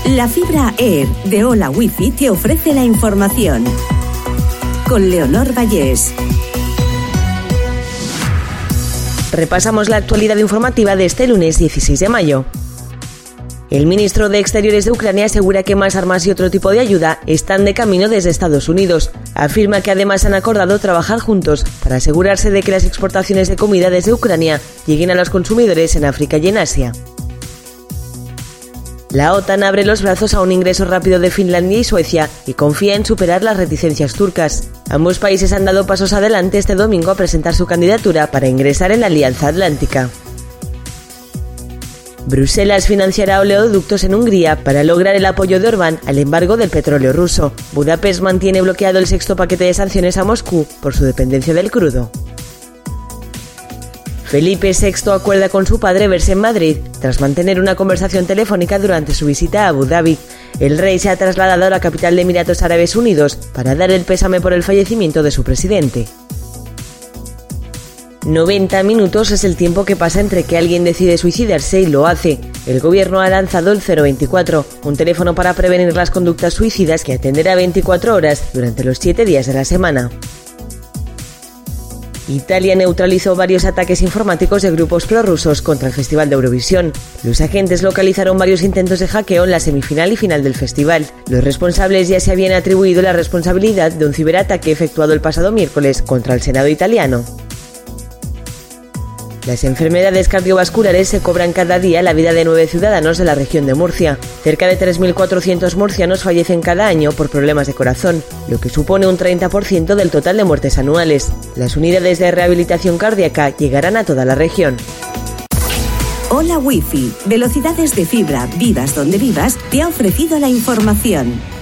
La fibra Air de Hola Wifi te ofrece la información. Con Leonor Vallés. Repasamos la actualidad informativa de este lunes 16 de mayo. El ministro de Exteriores de Ucrania asegura que más armas y otro tipo de ayuda están de camino desde Estados Unidos. Afirma que además han acordado trabajar juntos para asegurarse de que las exportaciones de comida desde Ucrania lleguen a los consumidores en África y en Asia. La OTAN abre los brazos a un ingreso rápido de Finlandia y Suecia y confía en superar las reticencias turcas. Ambos países han dado pasos adelante este domingo a presentar su candidatura para ingresar en la Alianza Atlántica. Bruselas financiará oleoductos en Hungría para lograr el apoyo de Orbán al embargo del petróleo ruso. Budapest mantiene bloqueado el sexto paquete de sanciones a Moscú por su dependencia del crudo. Felipe VI acuerda con su padre verse en Madrid tras mantener una conversación telefónica durante su visita a Abu Dhabi. El rey se ha trasladado a la capital de Emiratos Árabes Unidos para dar el pésame por el fallecimiento de su presidente. 90 minutos es el tiempo que pasa entre que alguien decide suicidarse y lo hace. El gobierno ha lanzado el 024, un teléfono para prevenir las conductas suicidas que atenderá 24 horas durante los 7 días de la semana. Italia neutralizó varios ataques informáticos de grupos prorrusos contra el Festival de Eurovisión. Los agentes localizaron varios intentos de hackeo en la semifinal y final del festival. Los responsables ya se habían atribuido la responsabilidad de un ciberataque efectuado el pasado miércoles contra el Senado italiano. Las enfermedades cardiovasculares se cobran cada día la vida de 9 ciudadanos de la región de Murcia. Cerca de 3.400 murcianos fallecen cada año por problemas de corazón, lo que supone un 30% del total de muertes anuales. Las unidades de rehabilitación cardíaca llegarán a toda la región. Hola Wifi, velocidades de fibra, vivas donde vivas, te ha ofrecido la información.